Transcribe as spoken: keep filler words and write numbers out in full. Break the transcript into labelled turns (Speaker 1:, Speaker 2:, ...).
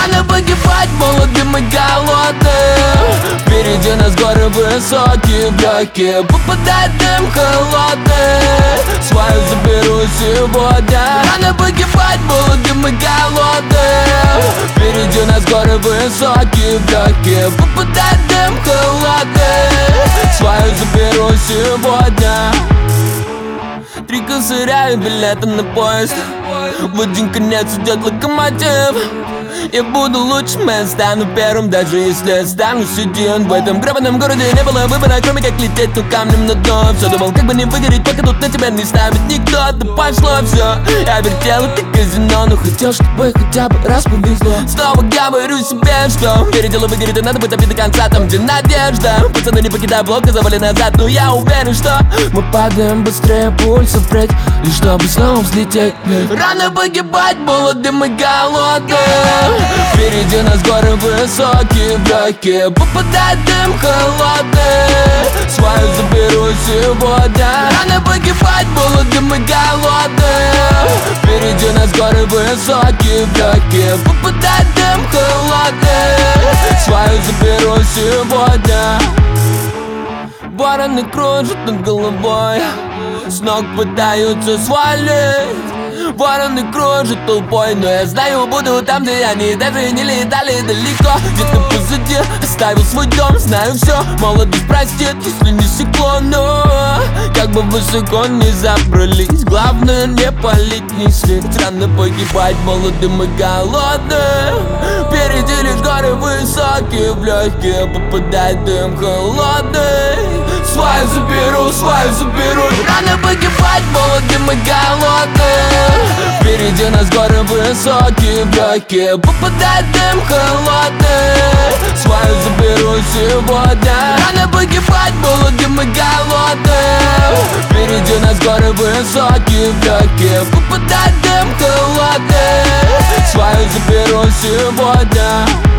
Speaker 1: Рано погибать молодым и голодным. Впереди нас горы высокие, в легкие попадает дым холодный. Свою заберу сегодня. Рано погибать молодым и голодным. Впереди нас горы высокие, в легкие попадает дым холодный. Свою заберу сегодня. Три косаря и билеты на поезд. В один конец идет локомотив. Я буду лучшим, я стану первым, даже если останусь один. В этом гребаном городе не было выбора, кроме как лететь, то камнем на дно. Все думал, как бы не выгореть, пока тут на тебя не ставит никто. Да пошло все, я вертел это казино, но хотел, чтобы хотя бы раз повезло. Снова говорю себе, что передел выгорит, и надо быть обид до конца, там где надежда. Пацаны, не покидай блок, завали назад, но я уверен, что мы падаем быстрее пульса впредь, лишь чтобы снова взлететь. Рано погибать молодым и голодным. Впереди нас горы высокие, в легкие попадает дым холодный. Свою заберу сегодня. Рано погибать молодым и голодным. Впереди нас горы высокие, в легкие попадает дым холодный. Свою заберу сегодня. Вороны кружат над головой, с ног пытаются свалить. Вороны кружат толпой, но я знаю, буду там, где они даже не летали далеко. Где-то позади оставил свой дом, знаю все. Молодость простит, если не стекло, но как бы высоко не забрались, главное не палить, не слить. Рано погибать молодым и голодным. Впереди лишь горы высокие, в легкие попадает дым холодный. Свою заберу, свою заберу. Рано погибать молодым и голодным. Впереди нас горы высокие, в легкие попадает дым холодный. Свою заберу сегодня. Рано погибать молодым и голодным. Впереди нас горы высокие, в легкие попадает дым холодный. Свою заберу сегодня.